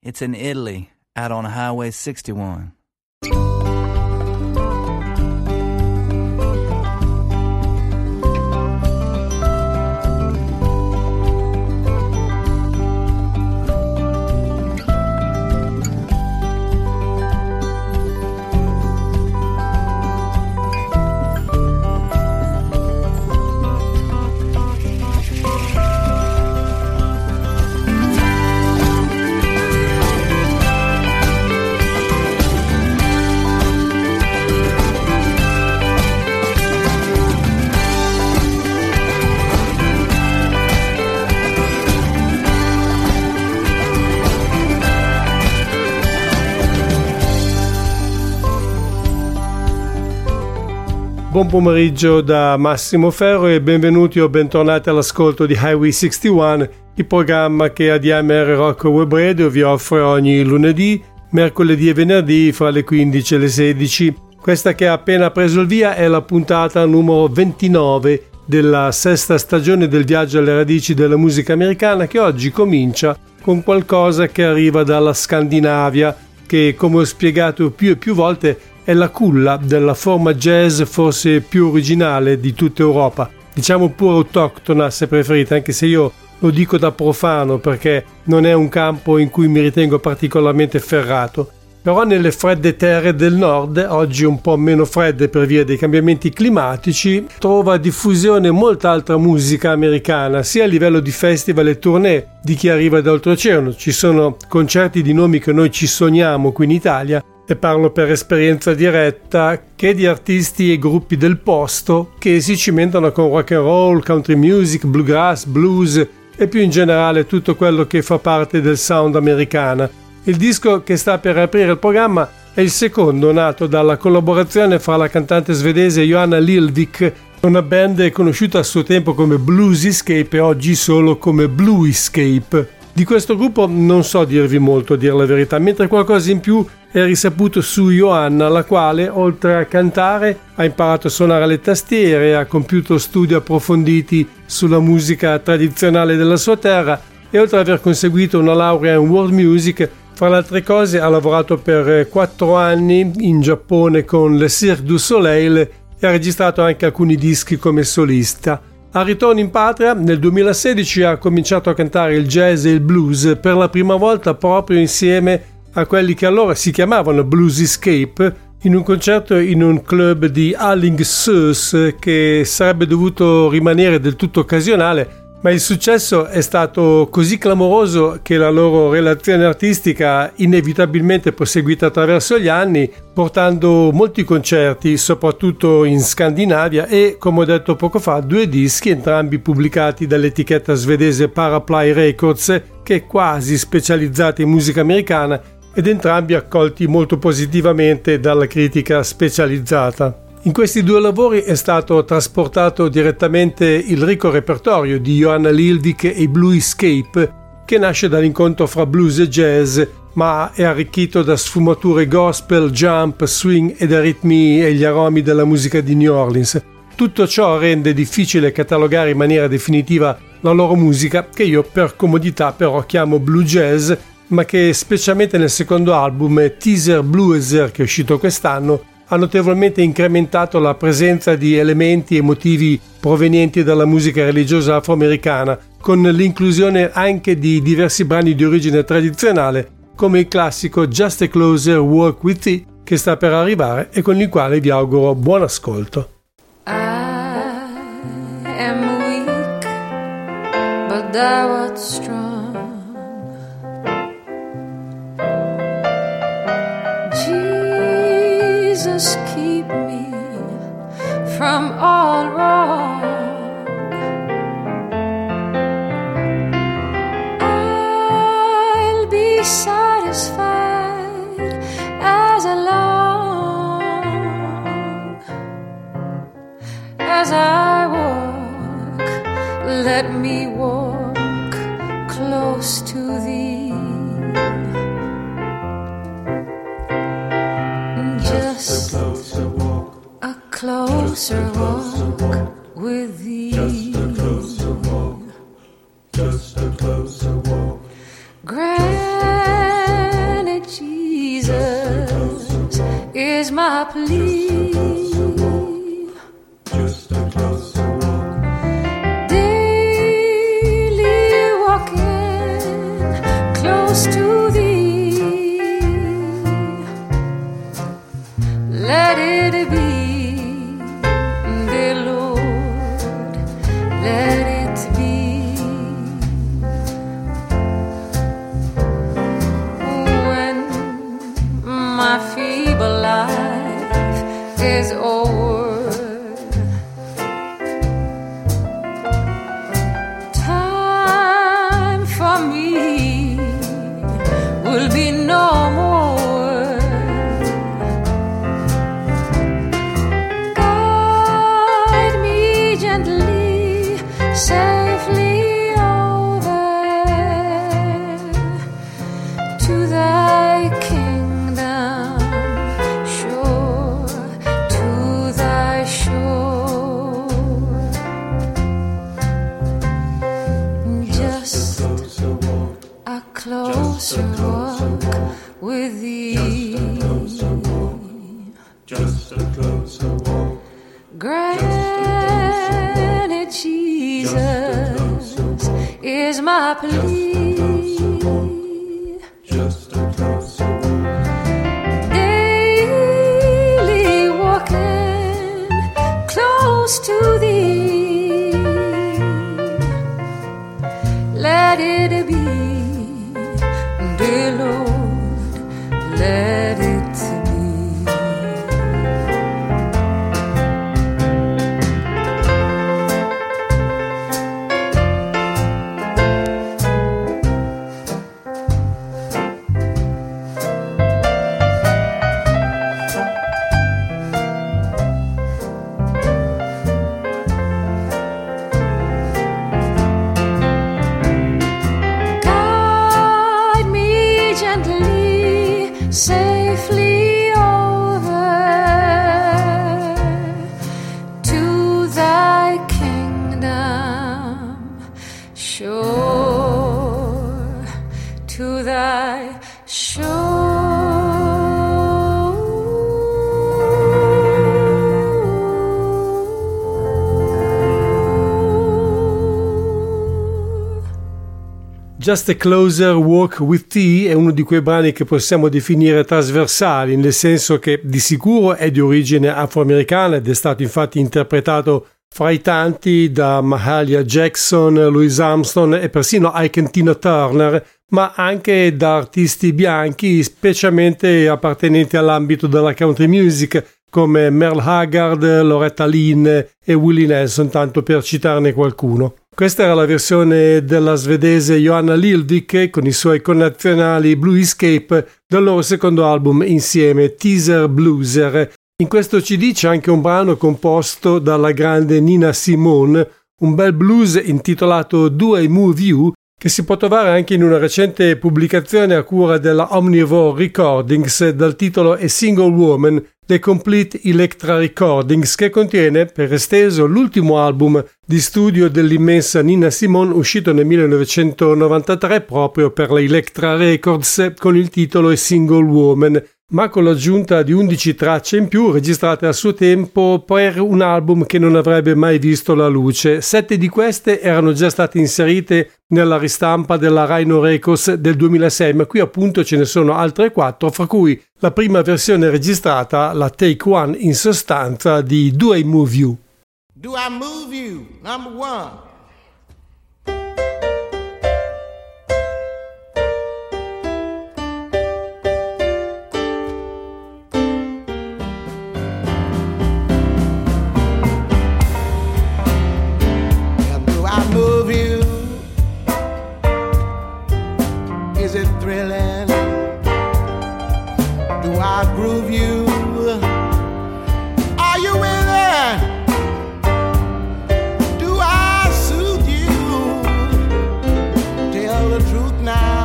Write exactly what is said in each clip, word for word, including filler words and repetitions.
It's in Italy, out on Highway sixty-one. Buon pomeriggio da Massimo Ferro e benvenuti o bentornati all'ascolto di Highway sessantuno, il programma che A D M R Rock Web Radio vi offre ogni lunedì, mercoledì e venerdì fra le quindici e le sedici. Questa che ha appena preso il via è la puntata numero ventinove della sesta stagione del viaggio alle radici della musica americana, che oggi comincia con qualcosa che arriva dalla Scandinavia, che, come ho spiegato più e più volte, è la culla della forma jazz forse più originale di tutta Europa, diciamo pure autoctona se preferite, anche se io lo dico da profano perché non è un campo in cui mi ritengo particolarmente ferrato. Però nelle fredde terre del nord, oggi un po' meno fredde per via dei cambiamenti climatici, trova diffusione molta altra musica americana, sia a livello di festival e tournée di chi arriva da oltreoceano. Ci sono concerti di nomi che noi ci sogniamo qui in Italia, e parlo per esperienza diretta, che di artisti e gruppi del posto che si cimentano con rock and roll, country music, bluegrass, blues e più in generale tutto quello che fa parte del sound americana. Il disco che sta per aprire il programma è il secondo, nato dalla collaborazione fra la cantante svedese Johanna Lilvik, una band conosciuta a suo tempo come Blues Escape e oggi solo come Blue Escape. Di questo gruppo non so dirvi molto, a dire la verità, mentre qualcosa in più è risaputo su Johanna, la quale, oltre a cantare, ha imparato a suonare le tastiere, ha compiuto studi approfonditi sulla musica tradizionale della sua terra e, oltre ad aver conseguito una laurea in world music, fra le altre cose ha lavorato per quattro anni in Giappone con le Cirque du Soleil e ha registrato anche alcuni dischi come solista. Al ritorno in patria, nel duemilasedici ha cominciato a cantare il jazz e il blues per la prima volta proprio insieme a quelli che allora si chiamavano Blues Escape, in un concerto in un club di Alingsås che sarebbe dovuto rimanere del tutto occasionale, ma il successo è stato così clamoroso che la loro relazione artistica ha inevitabilmente proseguito attraverso gli anni, portando molti concerti, soprattutto in Scandinavia, e, come ho detto poco fa, due dischi, entrambi pubblicati dall'etichetta svedese Paraply Records, che è quasi specializzata in musica americana, ed entrambi accolti molto positivamente dalla critica specializzata. In questi due lavori è stato trasportato direttamente il ricco repertorio di Johanna Lilvik e i Blue Escape, che nasce dall'incontro fra blues e jazz, ma è arricchito da sfumature gospel, jump, swing ed aritmi e gli aromi della musica di New Orleans. Tutto ciò rende difficile catalogare in maniera definitiva la loro musica, che io per comodità però chiamo blue jazz, ma che specialmente nel secondo album, Teaser Blueser, che è uscito quest'anno, ha notevolmente incrementato la presenza di elementi e motivi provenienti dalla musica religiosa afroamericana, con l'inclusione anche di diversi brani di origine tradizionale, come il classico Just a Closer Walk With Thee, che sta per arrivare e con il quale vi auguro buon ascolto. I am weak, but thou art strong. Jesus, keep me from all wrong. I'll be satisfied as long as I walk. Let me walk close to thee. Just a closer walk, a closer walk with thee. Just a closer walk, just a closer walk. Grant Jesus is my plea. Just a closer walk. Daily walking close to thee. Let it be, dear Lord, let it be. When my feeble life is over, time for me will be no more. Guide me gently, safely over to thy kingdom shore, to thy shore. Just Closer walk. a closer walk with thee. Just a closer walk. Granted, Jesus is my plea. Just a closer walk. Daily walking close to thee. Let it be, dear Lord, let it be. Guide me gently, safely over to thy kingdom shore, to thy shore. Just a Closer Walk with Thee è uno di quei brani che possiamo definire trasversali, nel senso che di sicuro è di origine afroamericana ed è stato infatti interpretato fra i tanti da Mahalia Jackson, Louis Armstrong e persino Ike e Tina Turner, ma anche da artisti bianchi, specialmente appartenenti all'ambito della country music, come Merle Haggard, Loretta Lynn e Willie Nelson, tanto per citarne qualcuno. Questa era la versione della svedese Johanna Lildik con i suoi connazionali Blue Escape del loro secondo album insieme, Teaser Blueser. In questo C D c'è anche un brano composto dalla grande Nina Simone, un bel blues intitolato Do I Move You, che si può trovare anche in una recente pubblicazione a cura della Omnivore Recordings dal titolo A Single Woman, The Complete Electra Recordings, che contiene, per esteso, l'ultimo album di studio dell'immensa Nina Simone uscito nel millenovecentonovantatré proprio per la Electra Records con il titolo A Single Woman, ma con l'aggiunta di undici tracce in più registrate a suo tempo per un album che non avrebbe mai visto la luce. Sette di queste erano già state inserite nella ristampa della Rhino Records del duemilasei, ma qui appunto ce ne sono altre quattro, fra cui la prima versione registrata, la Take One in sostanza, di Do I Move You. Do I move you? Number one. Do I move you? Is it thrilling? Do I groove you? Are you with it? Do I soothe you? Tell the truth now.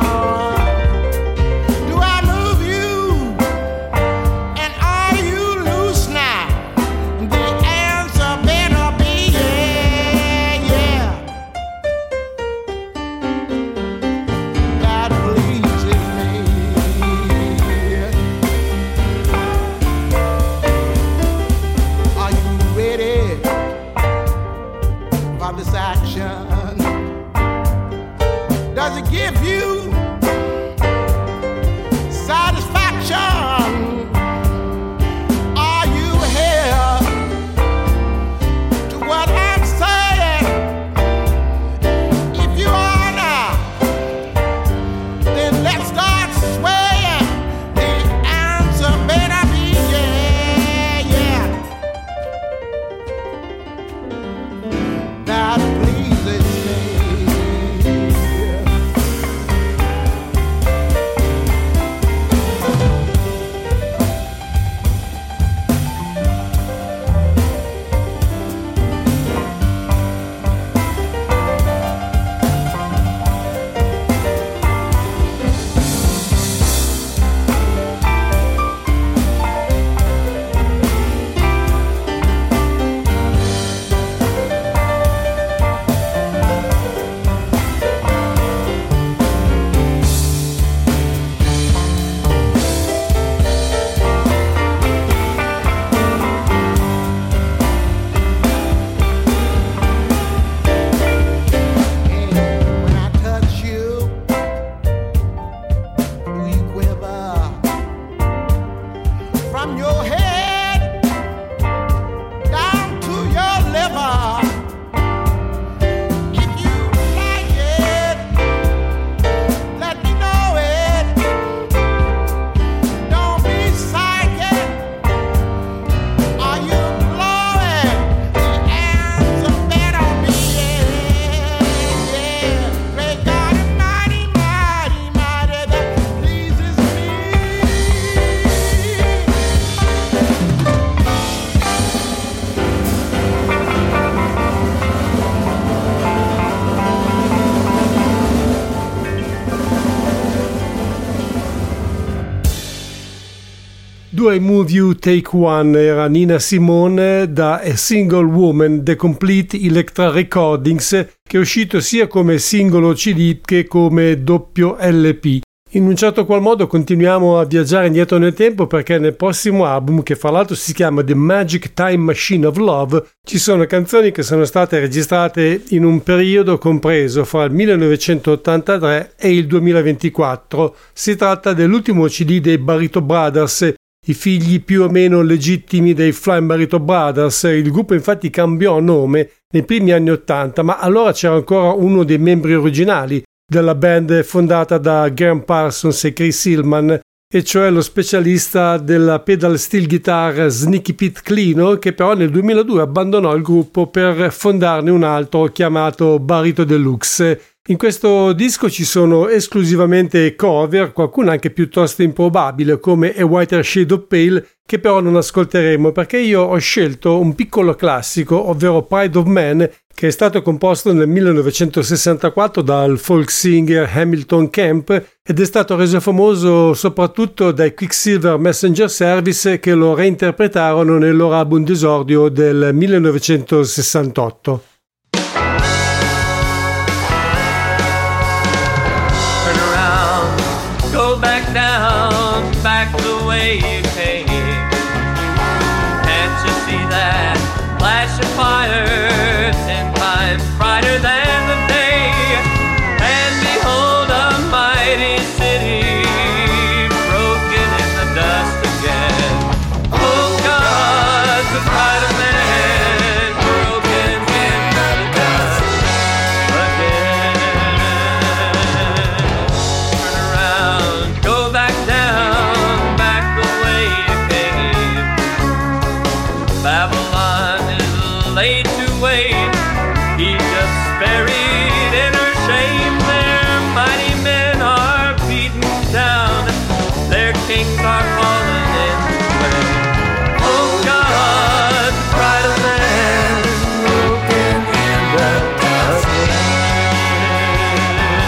Do I move you? And are you loose now? The answer better be yeah, yeah. That pleases me. Do I Move You Take One era Nina Simone da A Single Woman, The Complete Electra Recordings, che è uscito sia come singolo C D che come doppio L P. In un certo qual modo continuiamo a viaggiare indietro nel tempo, perché nel prossimo album, che fra l'altro si chiama The Magic Time Machine of Love, ci sono canzoni che sono state registrate in un periodo compreso fra il millenovecentottantatré e il duemilaventiquattro. Si tratta dell'ultimo C D dei Barito Brothers, i figli più o meno legittimi dei Flying Burrito Brothers. Il gruppo infatti cambiò nome nei primi anni Ottanta, ma allora c'era ancora uno dei membri originali della band fondata da Graham Parsons e Chris Hillman, e cioè lo specialista della pedal steel guitar Sneaky Pete Clino, che però nel duemiladue abbandonò il gruppo per fondarne un altro chiamato Barito Deluxe. In questo disco ci sono esclusivamente cover, qualcuna anche piuttosto improbabile come A Whiter Shade of Pale, che però non ascolteremo perché io ho scelto un piccolo classico, ovvero Pride of Man, che è stato composto nel millenovecentosessantaquattro dal folk singer Hamilton Camp ed è stato reso famoso soprattutto dai Quicksilver Messenger Service, che lo reinterpretarono nel loro album d'esordio del millenovecentosessantotto. Go back down, back the way you came. Can't you see that flash of fire, ten times brighter than the day? And behold a mighty city, broken in the dust again. Oh God, the pride of man, broken in the dust again. Turn around, go back down, back the way you came. Babylon is laid to wait, Egypt's buried in her shame. Their mighty men are beaten down, their kings are fallen in sway. Oh God, pride of man, broken in the dust again.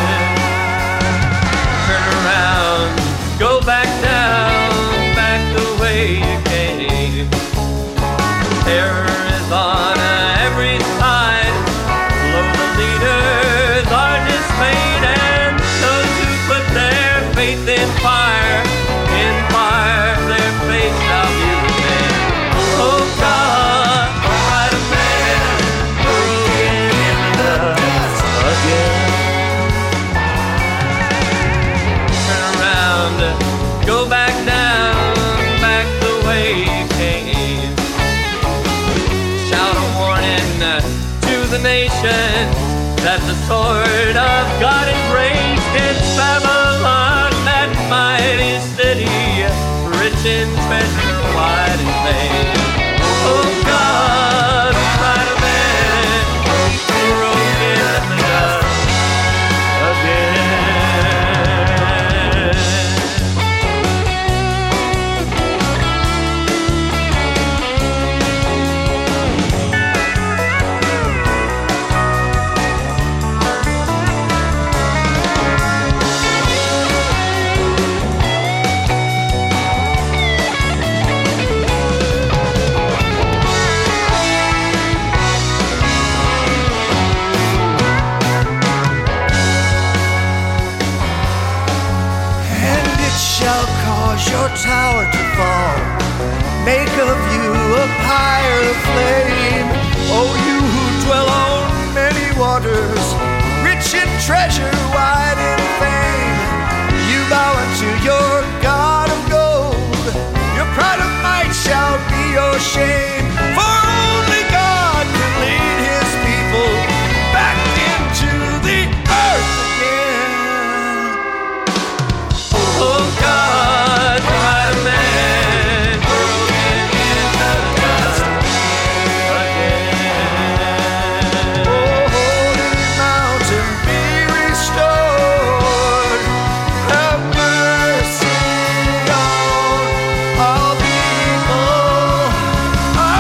Turn around, go back down, back the way you came. Terror is on every side, below the leaders are dismayed, and those who put their faith in fire, in fire their faith shall be remain. Oh God, pride of man, broken in the dust again. Turn around, go back down, back the way you came. Shout a warning to the nation that the sword of God is raised against Babylon, that mighty city, rich in treasure, wide and vain. Oh God, pride of man, broken in the dust again. And it shall cause your tower to fall, make of you a pyre of flame. Oh, you who dwell on many waters, rich in treasure, wide in fame, you bow unto your God of gold, your pride of might shall be your shame. For only God can lead his people back into the earth again. Oh God, pride of man, broken in the dust again. Oh, holy mountain, be restored. Have mercy on all people.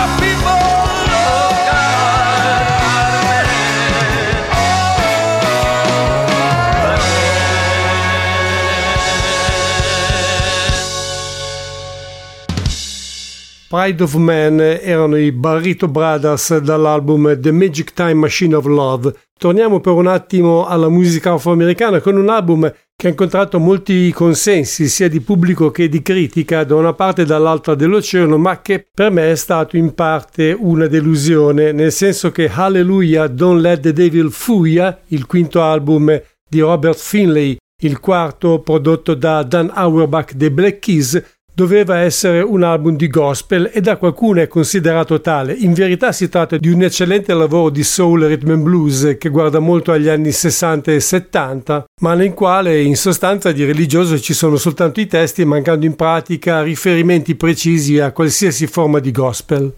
Pride of Man erano i Barrito Brothers dall'album The Magic Time Machine of Love. Torniamo per un attimo alla musica afroamericana con un album che ha incontrato molti consensi sia di pubblico che di critica da una parte e dall'altra dell'oceano, ma che per me è stato in parte una delusione, nel senso che Hallelujah Don't Let the Devil Fool Ya, il quinto album di Robert Finlay, il quarto prodotto da Dan Auerbach dei Black Keys, doveva essere un album di gospel e da qualcuno è considerato tale. In verità si tratta di un eccellente lavoro di soul e rhythm and blues che guarda molto agli anni sessanta e settanta, ma nel quale in sostanza di religioso ci sono soltanto i testi, mancando in pratica riferimenti precisi a qualsiasi forma di gospel.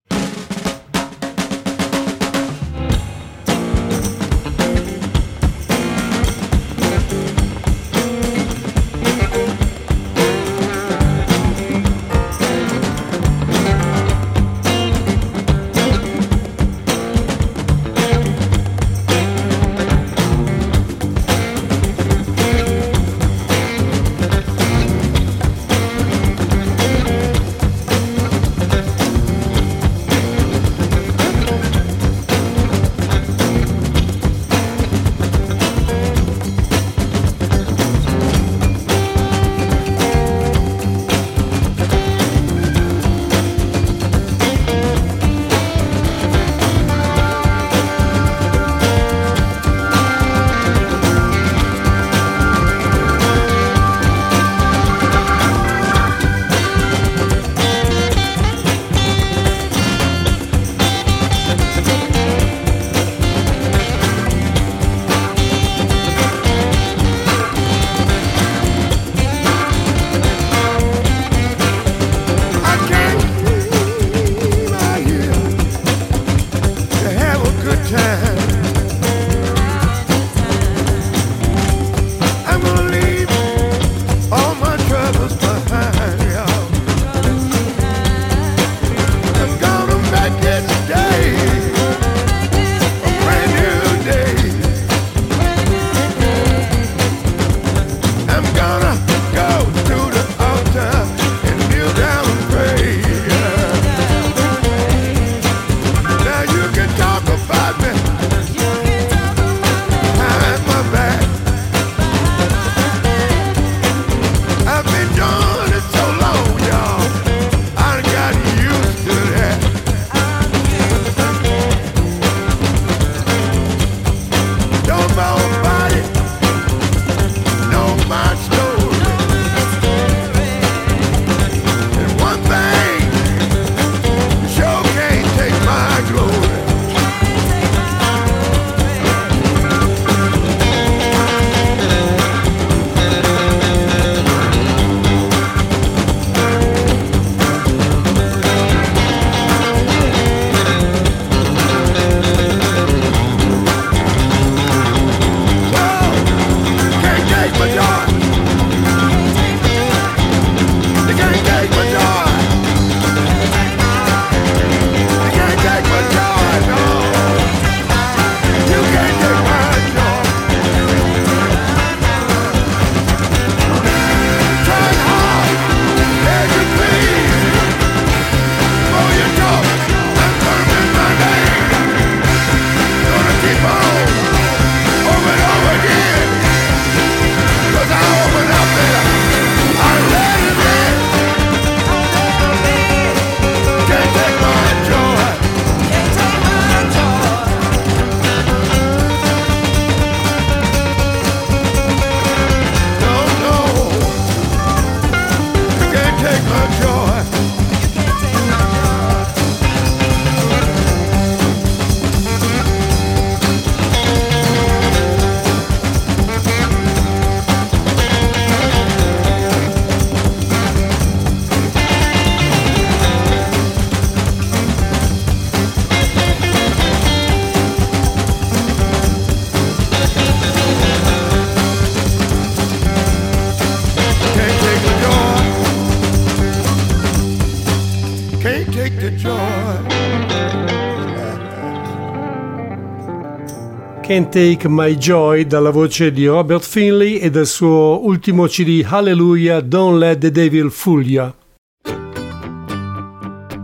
Can't Take My Joy dalla voce di Robert Finlay e dal suo ultimo C D Hallelujah Don't Let the Devil Fool Ya.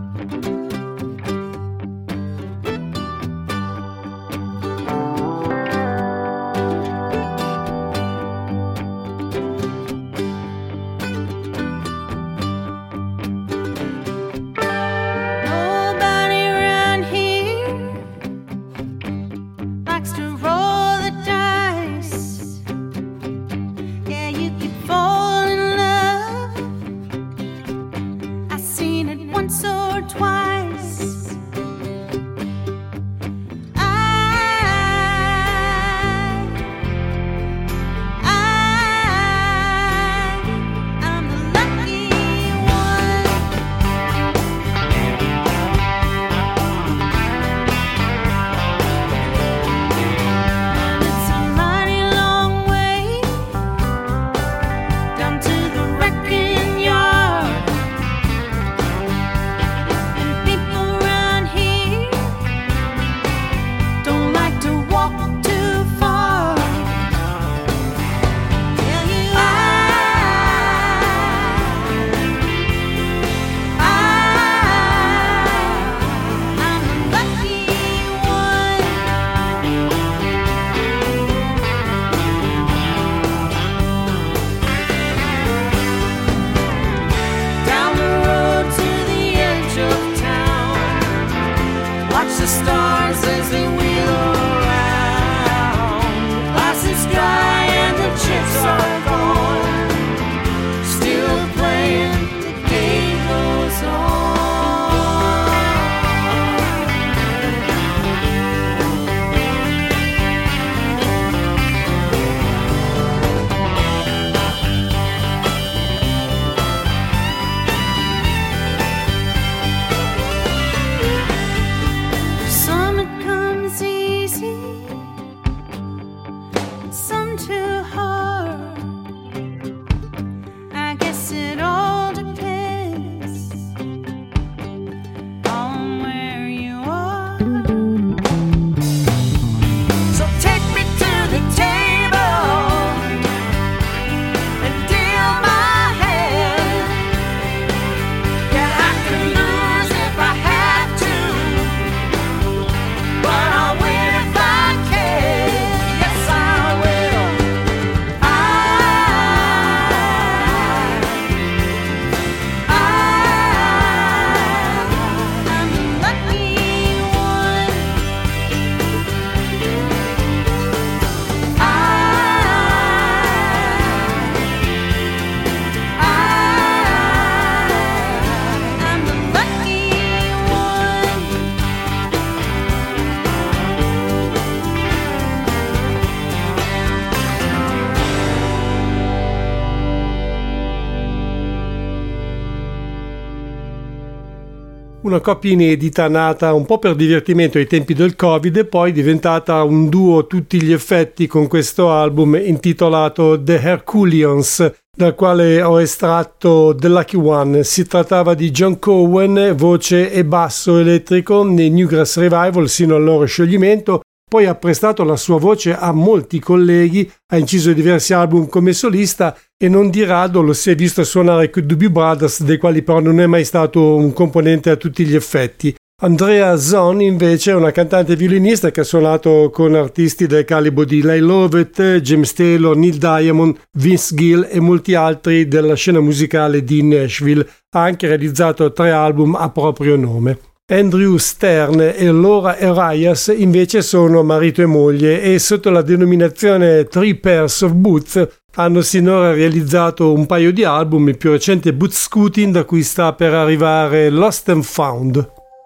una coppia inedita nata un po' per divertimento ai tempi del Covid e poi diventata un duo a tutti gli effetti con questo album intitolato The Herculeans, dal quale ho estratto The Lucky One. Si trattava di John Cowan, voce e basso elettrico nei Newgrass Revival sino al loro scioglimento. Poi ha prestato la sua voce a molti colleghi, ha inciso diversi album come solista e non di rado lo si è visto suonare con i Doobie Brothers, dei quali però non è mai stato un componente a tutti gli effetti. Andrea Zon invece è una cantante violinista che ha suonato con artisti del calibro di Lyle Lovett, James Taylor, Neil Diamond, Vince Gill e molti altri della scena musicale di Nashville. Ha anche realizzato tre album a proprio nome. Andrew Stern e Laura Arias invece sono marito e moglie e sotto la denominazione Three Pairs of Boots hanno sinora realizzato un paio di album, il più recente Boot Scooting, da cui sta per arrivare Lost and Found.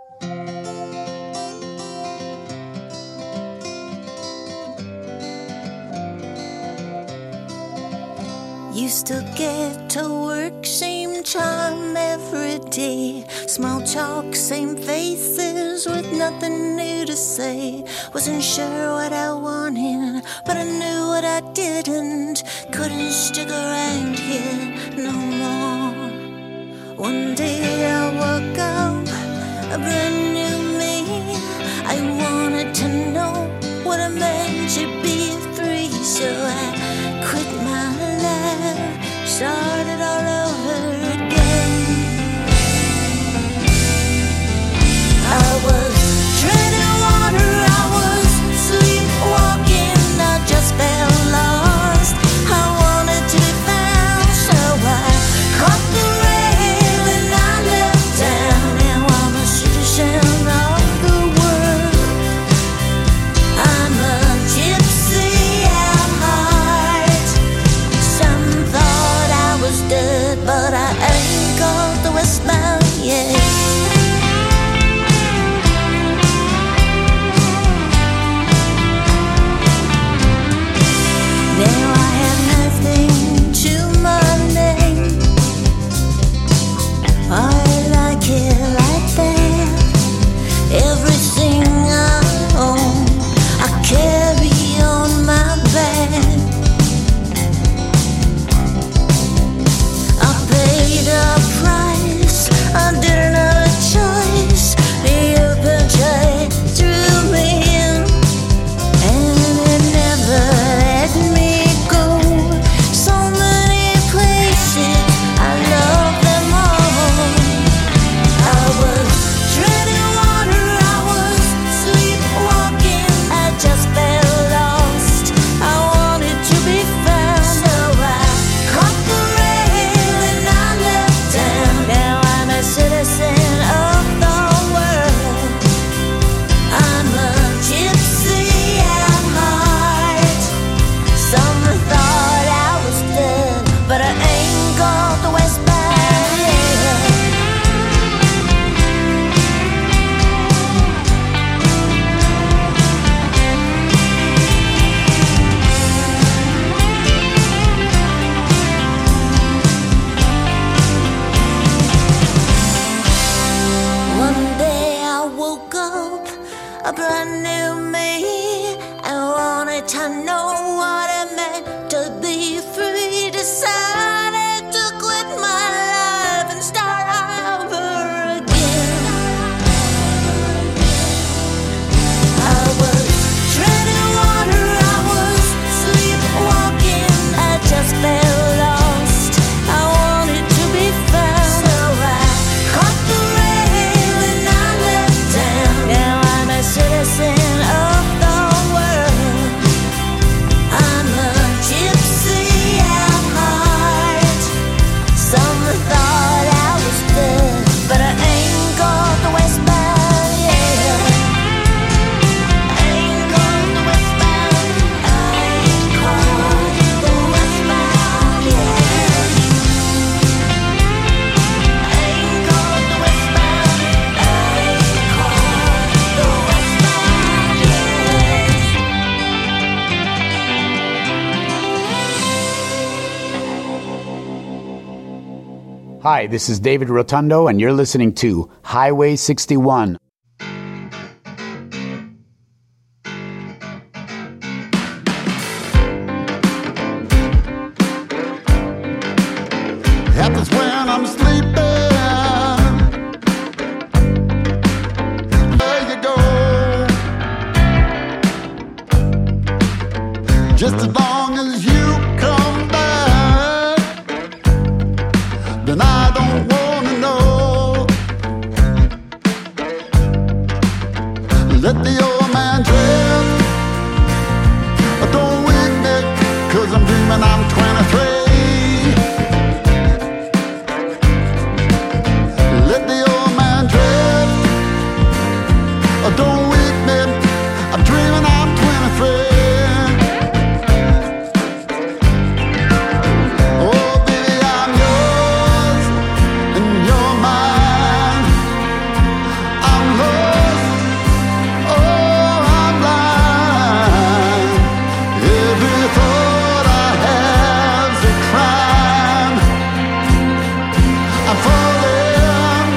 You still get to work, same charm every day. Small talk, same faces with nothing new to say. Wasn't sure what I wanted, but I knew what I didn't. Couldn't stick around here no more. One day I woke up, a brand new me. I wanted to know what it meant to be free, so I quit my life, started all over again. I was treading water, I was sleepwalking, I just felt lost. I wanted to be found, so I caught the rail and I left town. Now I'm a citizen of the world. I'm a gypsy at heart. Some thought I was dead, but I ain't got the westbound yet. Now I have nothing to my name. I like it like that. Everything I own, I carry on my back. I paid a price, I didn't have a choice. The open tide threw me in, and it never let me go. So many places, I love them all. I was treading water, I was sleepwalking, I just felt lost. I wanted to be found, so I caught the rail and I left town. Now I'm a citizen of the world. I'm a gypsy at heart. Some thought I was dead, but I ain't got the westbound yet. One day I woke up, a brand new me. I wanted to know what it meant to be free. Decided to quit my life and start over again. I was treading water, I was sleepwalking, I just felt lost. I wanted to be found, so I caught the rail and I left town. Now I'm a citizen of the world. Hi, this is David Rotundo, and you're listening to Highway sixty-one. Happens when I'm sleeping. There you go. Just as long as you come back, then I don't wanna know. Let the old man drift. Don't wake me, 'cause I'm dreaming I'm twenty-three. Let the old man drift. Don't wake me, I'm dreaming I'm twenty-three. Oh baby, I'm yours and you're mine. I'm lost, oh I'm blind. Every thought I have's a crime. I'm falling,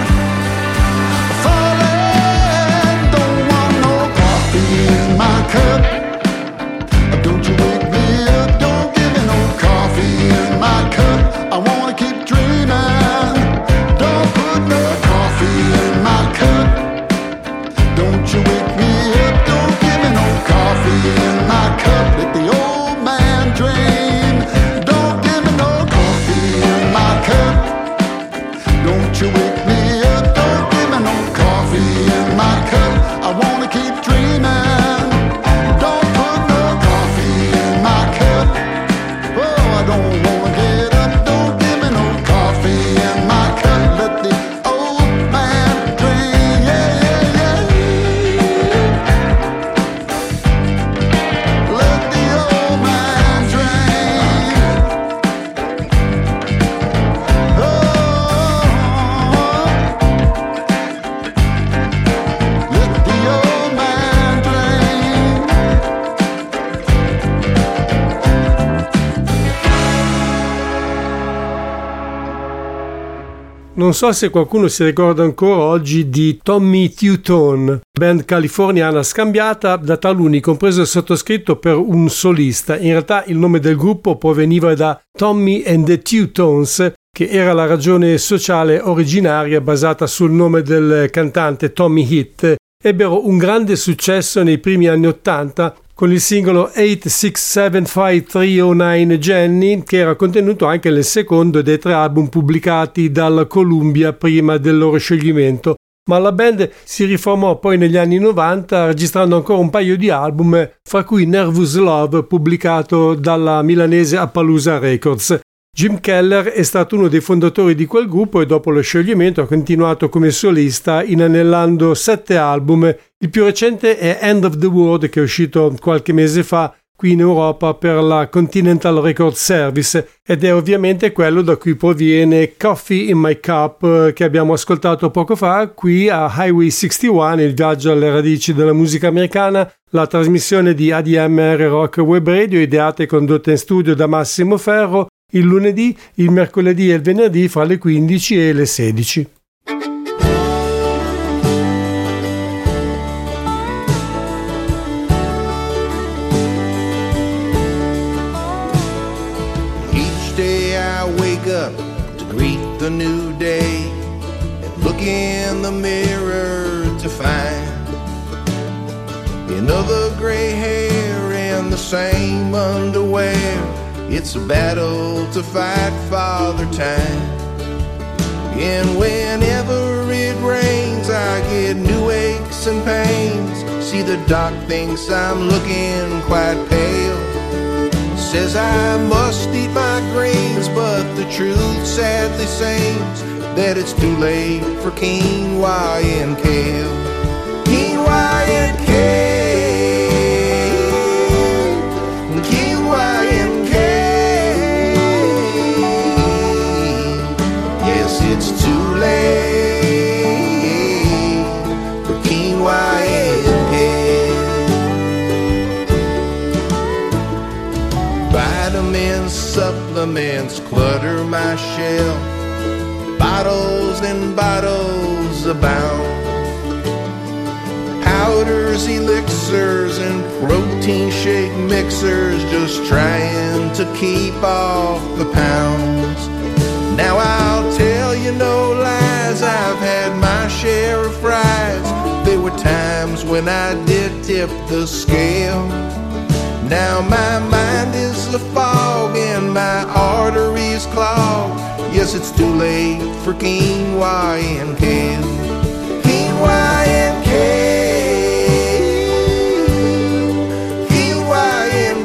falling. Don't want no coffee in my cup. Don't you wake me up, don't give me no coffee in my cup. I wanna keep dreaming. Don't put no coffee in my cup. Don't you wake me up, don't give me no coffee in my cup. Let the old man dream. Don't give me no coffee in my cup. Don't you wake me up, don't give me no coffee in my cup. I wanna keep dreaming. Don't put no coffee in my cup. Oh, I don't wanna get up, don't give me no coffee in my cup. Let the old man dream, yeah, yeah, yeah. Let the old man dream. Oh, let the old man dream. Non so se qualcuno si ricorda ancora oggi di Tommy Two-Tone, band californiana scambiata da taluni, compreso il sottoscritto, per un solista. In realtà il nome del gruppo proveniva da Tommy and the Two-Tones, che era la ragione sociale originaria basata sul nome del cantante Tommy Hit. Ebbero un grande successo nei primi anni Ottanta con il singolo otto sei sette cinque tre zero nove Jenny, che era contenuto anche nel secondo dei tre album pubblicati dalla Columbia prima del loro scioglimento. Ma la band si riformò poi negli anni novanta registrando ancora un paio di album, fra cui Nervous Love, pubblicato dalla milanese Appaloosa Records. Jim Keller è stato uno dei fondatori di quel gruppo e dopo lo scioglimento ha continuato come solista inanellando sette album. Il più recente è End of the World, che è uscito qualche mese fa qui in Europa per la Continental Record Service, ed è ovviamente quello da cui proviene Coffee in My Cup, che abbiamo ascoltato poco fa qui a Highway sessantuno, il viaggio alle radici della musica americana, la trasmissione di A D M R Rock Web Radio, ideata e condotta in studio da Massimo Ferro, il lunedì, il mercoledì e il venerdì fra le quindici e le sedici. Each day I wake up to greet the new day and look in the mirror to find another gray hair and the same underwear. It's a battle to fight Father Time. And whenever it rains, I get new aches and pains. See, the doc thinks I'm looking quite pale. Says I must eat my greens, but the truth sadly seems that it's too late for quinoa and kale. Quinoa and kale. Quinoa and it's too late for quinoa and kale. Vitamins, supplements clutter my shelf. bottles and bottles abound. Powders, elixirs, and protein shake mixers, just trying to keep off the pounds. Now I'll tell you no lies, I've had my share of fries. There were times when I did tip the scale. Now my mind is a fog and my arteries clogged. Yes, it's too late for quinoa and kale. Quinoa and kale. Quinoa and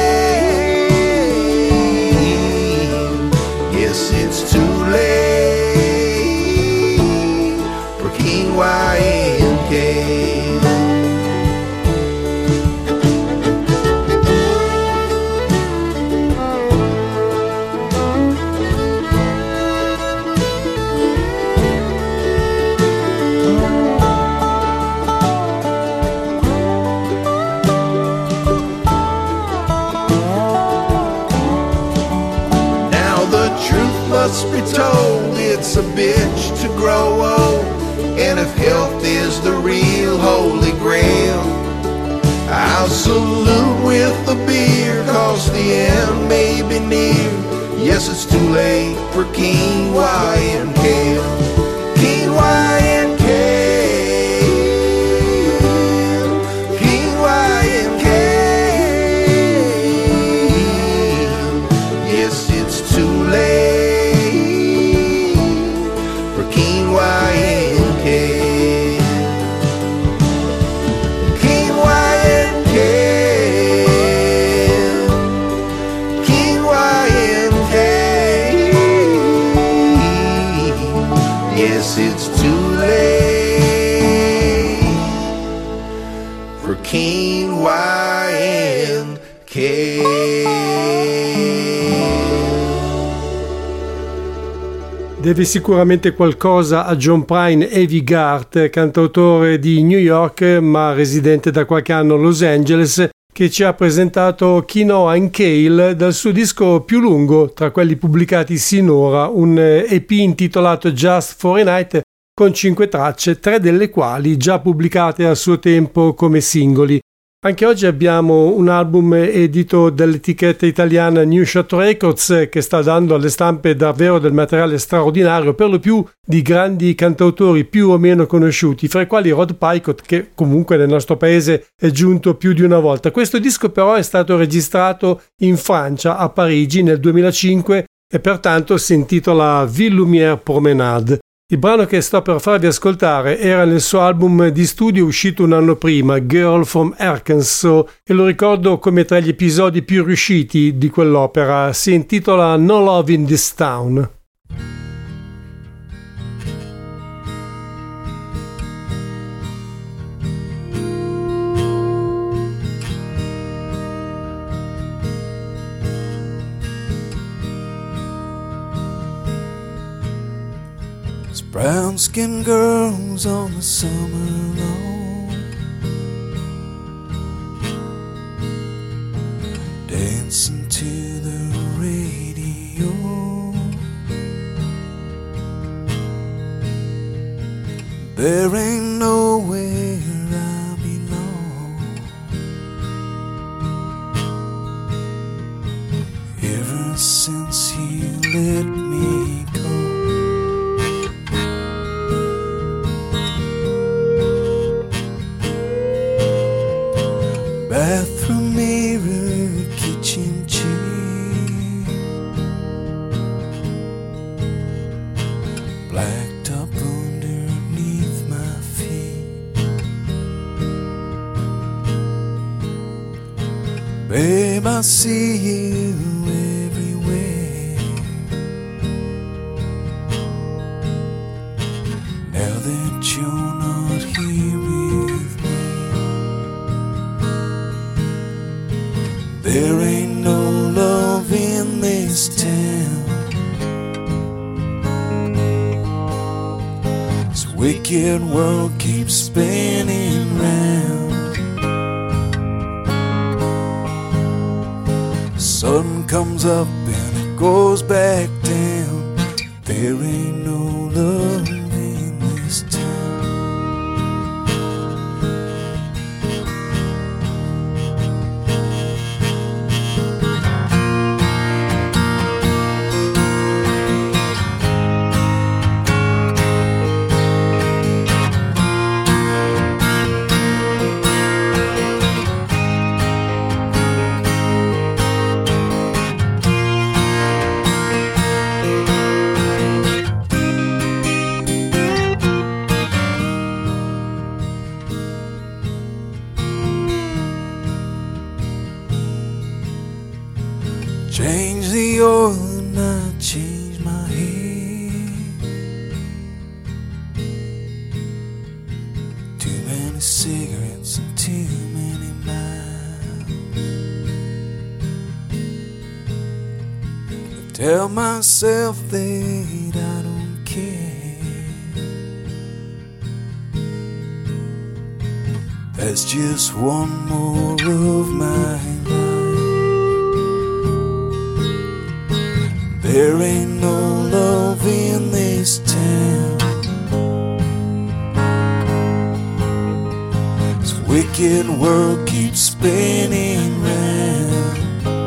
kale. Yes, it's too late for quinoa and kale. Must be told, it's a bitch to grow old. And if health is the real holy grail, I'll salute with a beer, cause the end may be near. Yes, it's too late for quinoa and kale. Quinoa and kale. Quinoa and kale. Yes, it's too late. It's too late for quinoa and kale. Deve sicuramente qualcosa a John Prine Evigart, cantautore di New York ma residente da qualche anno a Los Angeles, che ci ha presentato Quinoa and Kale dal suo disco più lungo tra quelli pubblicati sinora, un E P intitolato Just for a Night con cinque tracce, tre delle quali già pubblicate a suo tempo come singoli. Anche oggi abbiamo un album edito dall'etichetta italiana New Shot Records, che sta dando alle stampe davvero del materiale straordinario, per lo più di grandi cantautori più o meno conosciuti, fra i quali Rod Picott, che comunque nel nostro paese è giunto più di una volta. Questo disco però è stato registrato in Francia, a Parigi, nel duemilacinque, e pertanto si intitola Ville Lumière Promenade. Il brano che sto per farvi ascoltare era nel suo album di studio uscito un anno prima, Girl from Arkansas, e lo ricordo come tra gli episodi più riusciti di quell'opera. Si intitola No Love in This Town. Brown-skinned girls on the summer lawn, dancing to the radio. There ain't nowhere I belong. Ever since you let me go, bathroom mirror, kitchen chair, blacked up underneath my feet. Babe, I see you everywhere. Now that you're not here with me, there ain't no love in this town. This wicked world keeps spinning round. The sun comes up and it goes back down. There ain't no love in this town. Change the oil and I change my head. Too many cigarettes and too many miles. I tell myself that I don't care. That's just one more of my life. There ain't no love in this town. This wicked world keeps spinning round.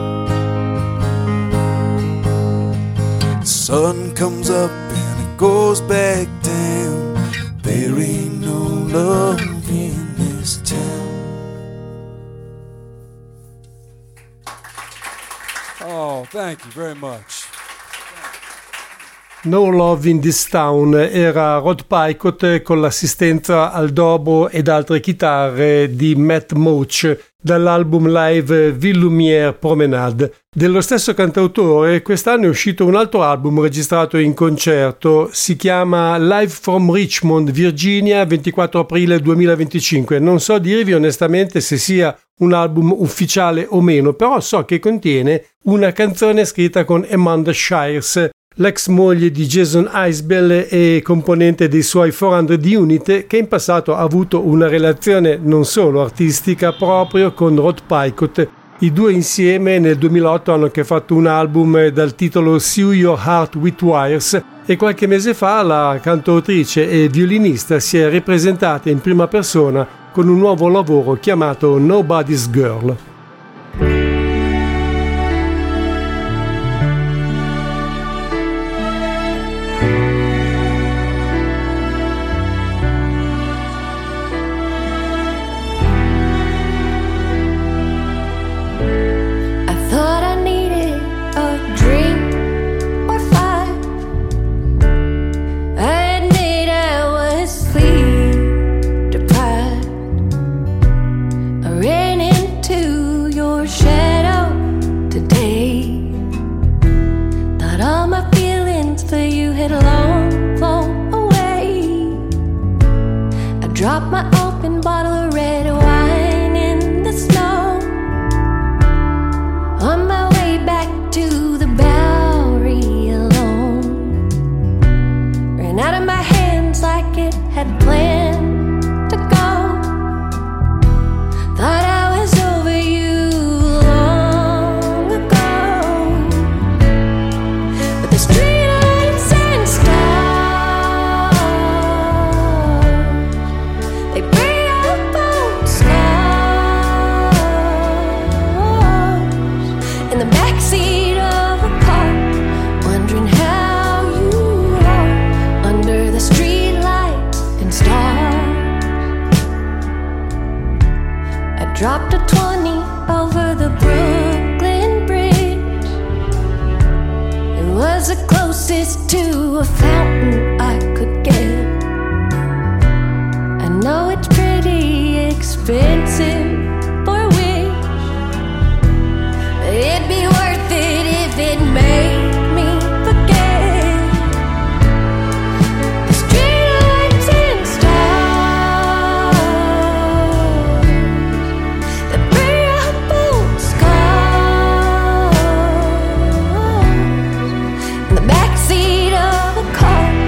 The sun comes up and it goes back down. There ain't no love in this town. Oh, thank you very much. No Love in This Town era Rod Picott con l'assistenza al dobro ed altre chitarre di Matt Moch dall'album live Ville Lumière Promenade. Dello stesso cantautore quest'anno è uscito un altro album registrato in concerto, si chiama Live from Richmond, Virginia, ventiquattro aprile duemilaventicinque. Non so dirvi onestamente se sia un album ufficiale o meno, però so che contiene una canzone scritta con Amanda Shires, l'ex moglie di Jason Isbell e componente dei suoi quattrocento Unit, che in passato ha avuto una relazione non solo artistica proprio con Rod Picott. I due insieme nel duemilaotto hanno anche fatto un album dal titolo Sew Your Heart with Wires e qualche mese fa la cantautrice e violinista si è ripresentata in prima persona con un nuovo lavoro chiamato Nobody's Girl. Drop my open bottle of red wine in the snow. On my way back to the Bowery alone. Ran out of my hands like it had planned to go. Thought I was over you long ago. But the streetlights and stars, they bring up old scars in the backseat of a car, wondering how you are under the streetlights and stars. I dropped a twenty over the Brooklyn Bridge. It was the closest to a fountain I could get. I know it's pretty expensive for a wish, but it'd be worth it if it made me forget. The streetlights and stars that bring up old scars in the backseat of a car,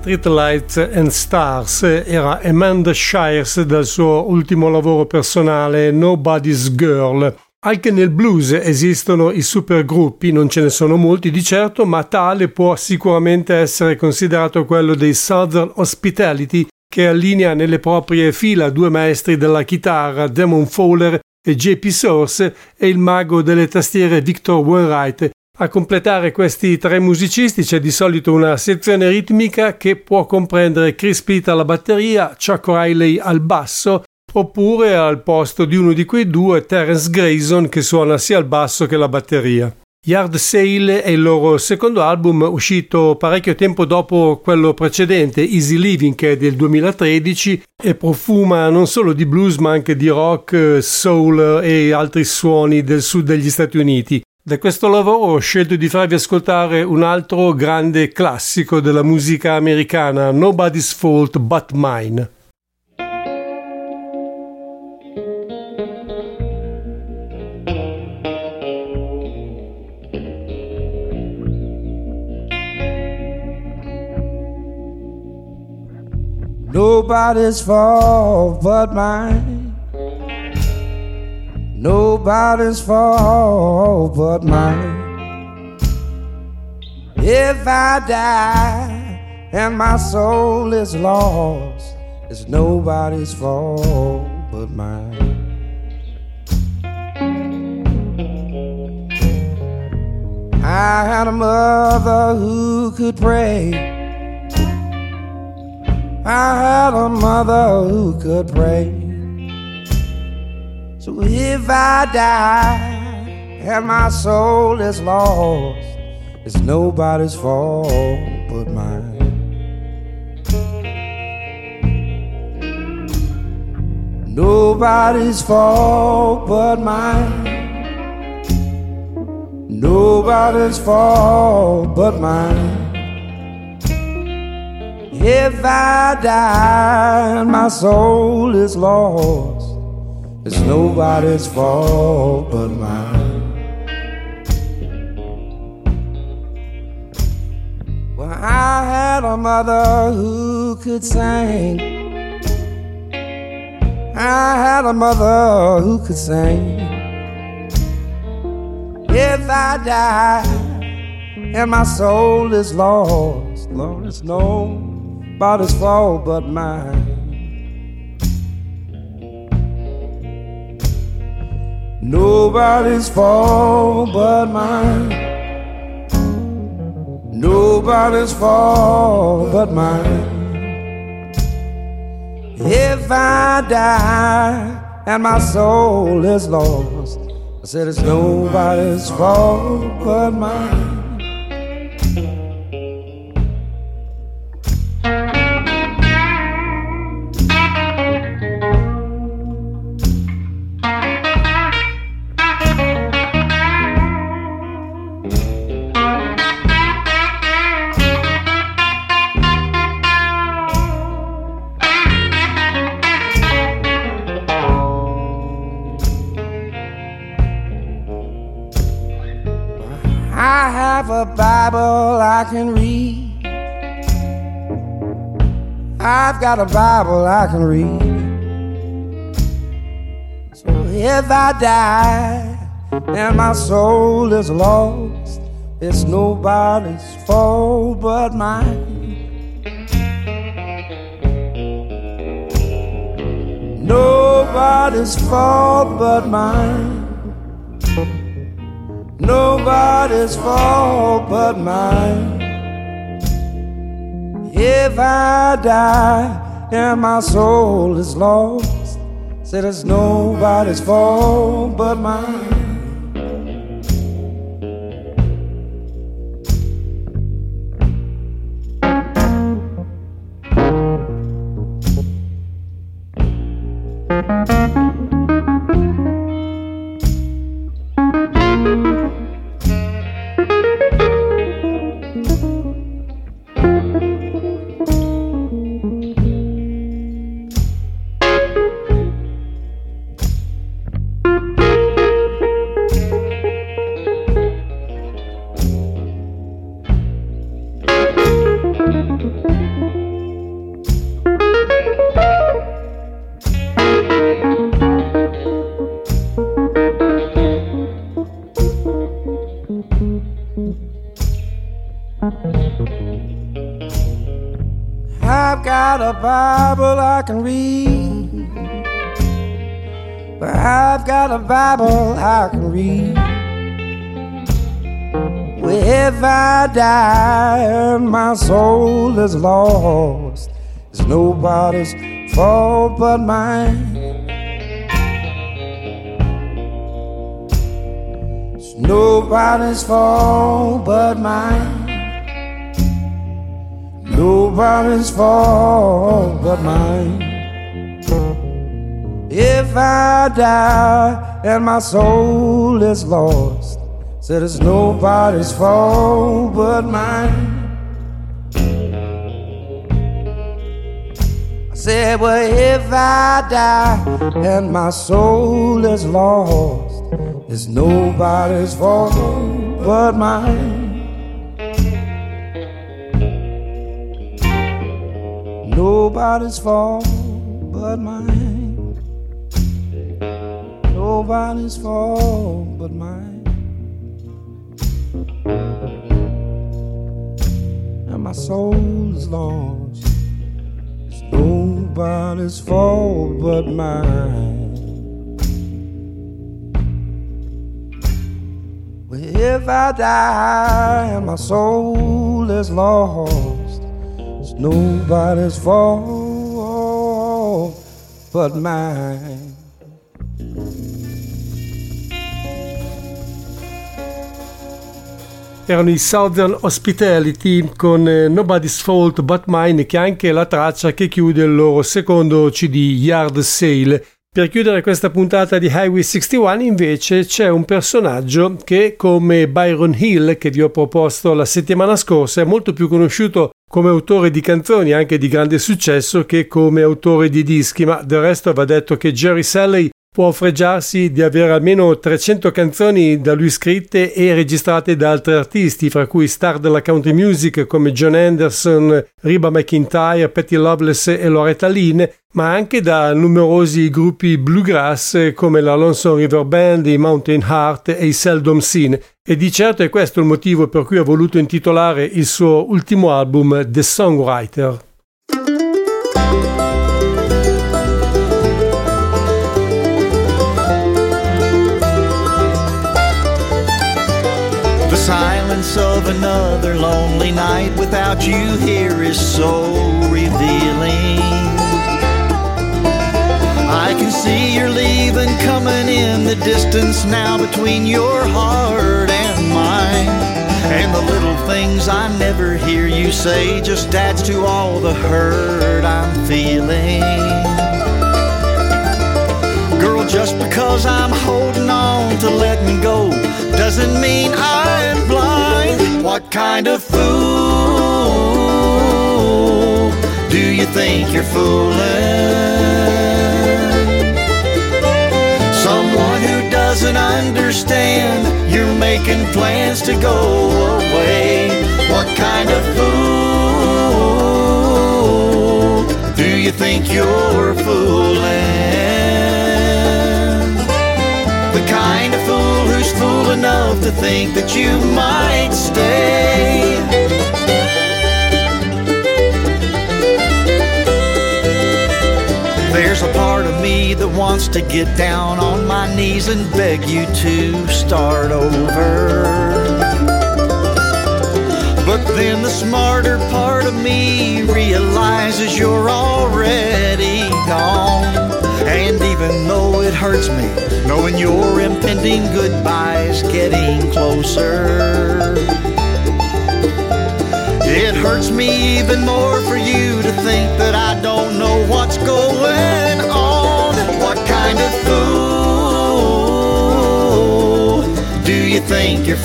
Street Lights and Stars era Amanda Shires dal suo ultimo lavoro personale Nobody's Girl. Anche nel blues esistono i supergruppi, non ce ne sono molti di certo, ma tale può sicuramente essere considerato quello dei Southern Hospitality, che allinea nelle proprie fila due maestri della chitarra, Damon Fowler e J P Source, e il mago delle tastiere Victor Wainwright. A completare questi tre musicisti c'è di solito una sezione ritmica che può comprendere Chris Pitt alla batteria, Chuck Riley al basso, oppure al posto di uno di quei due Terence Grayson che suona sia il basso che la batteria. Yard Sale è il loro secondo album, uscito parecchio tempo dopo quello precedente, Easy Living, che è del duemilatredici e profuma non solo di blues ma anche di rock, soul e altri suoni del sud degli Stati Uniti. Da questo lavoro ho scelto di farvi ascoltare un altro grande classico della musica americana, Nobody's Fault But Mine. Nobody's fault but mine. Nobody's fault but mine. If I die and my soul is lost, it's nobody's fault but mine. I had a mother who could pray. I had a mother who could pray. So if I die and my soul is lost, it's nobody's fault but mine. Nobody's fault but mine. Nobody's fault but mine. If I die and my soul is lost, it's nobody's fault but mine. Well, I had a mother who could sing. I had a mother who could sing. If I die and my soul is lost, Lord, it's nobody's fault but mine. Nobody's fault but mine. Nobody's fault but mine. If I die and my soul is lost, I said it's nobody's fault but mine. A Bible I can read. I've got a Bible I can read. So if I die and my soul is lost, it's nobody's fault but mine. Nobody's fault but mine. Nobody's fault but mine. If I die and my soul is lost, said it's nobody's fault but mine. I've got a Bible I can read, but I've got a Bible I can read. Well, if I die and my soul is lost, it's nobody's fault but mine. It's nobody's fault but mine. Nobody's fault but mine. If I die and my soul is lost, said it's nobody's fault but mine. I said, well, if I die and my soul is lost, it's nobody's fault but mine. Nobody's fault but mine. Nobody's fault but mine. And my soul is lost. It's nobody's fault but mine. Well, if I die and my soul is lost, it's nobody's fault but mine. Erano i Southern Hospitality con eh, Nobody's Fault But Mine, che è anche la traccia che chiude il loro secondo C D, Yard Sale. Per chiudere questa puntata di Highway sessantuno invece c'è un personaggio che, come Byron Hill che vi ho proposto la settimana scorsa, è molto più conosciuto come autore di canzoni anche di grande successo che come autore di dischi, ma del resto va detto che Jerry Salley può fregiarsi di avere almeno trecento canzoni da lui scritte e registrate da altri artisti, fra cui star della country music come John Anderson, Reba McEntire, Patty Loveless e Loretta Lynn, ma anche da numerosi gruppi bluegrass come la Lonesome River Band, i Mountain Heart e i Seldom Seen. E di certo è questo il motivo per cui ho voluto intitolare il suo ultimo album The Songwriter. The silence of another lonely night without you here is so revealing. I can see you're leaving, coming in the distance now between your heart and mine. And the little things I never hear you say just adds to all the hurt I'm feeling. Girl, just because I'm holding on to letting go doesn't mean I'm blind. What kind of fool do you think you're fooling? Someone who doesn't understand you're making plans to go away. What kind of fool do you think you're fooling? The kind of fool who's fool enough to think that you might stay. There's a part of me that wants to get down on my knees and beg you to start over. But then the smarter part of me realizes you're already gone. And even though it hurts me, knowing your impending goodbye's getting closer, it hurts me even more for you to think that I don't know what's going on. What kind of fool do you think you're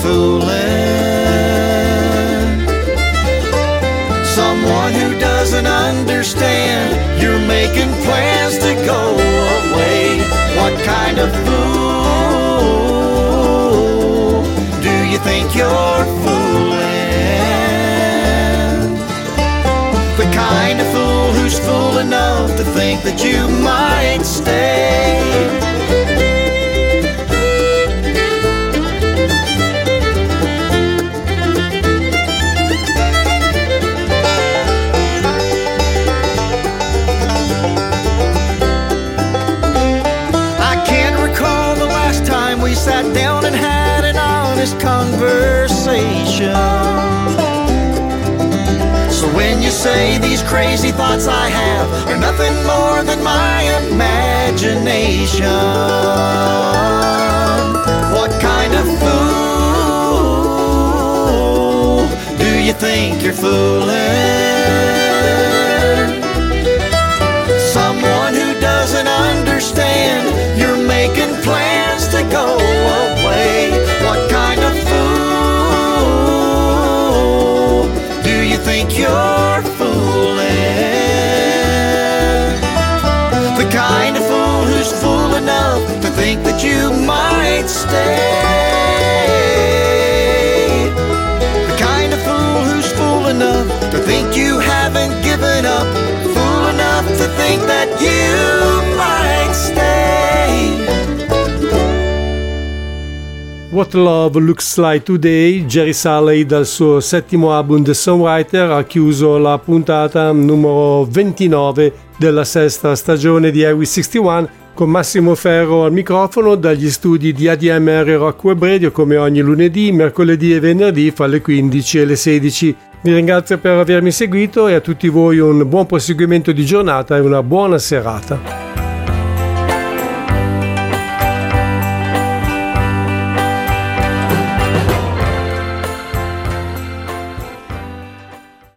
fooling? Someone who doesn't understand you're making plans to go away. What kind of fool do you think you're fooling? kind of fool who's fool enough to think that you might stay. Sat down and had an honest conversation. So when you say these crazy thoughts I have are nothing more than my imagination, what kind of fool do you think you're fooling? Someone who doesn't understand you're making plans to go away. What kind of fool do you think you're fooling? The kind of fool who's fool enough to think that you might stay. The kind of fool who's fool enough to think you haven't given up. Fool enough to think that you might stay. What Love Looks Like Today, Jerry Sully dal suo settimo album The Songwriter ha chiuso la puntata numero ventinove della sesta stagione di Highway sessantuno con Massimo Ferro al microfono dagli studi di A D M R Rock Web Radio come ogni lunedì, mercoledì e venerdì fra le quindici e le sedici. Vi ringrazio per avermi seguito e a tutti voi un buon proseguimento di giornata e una buona serata.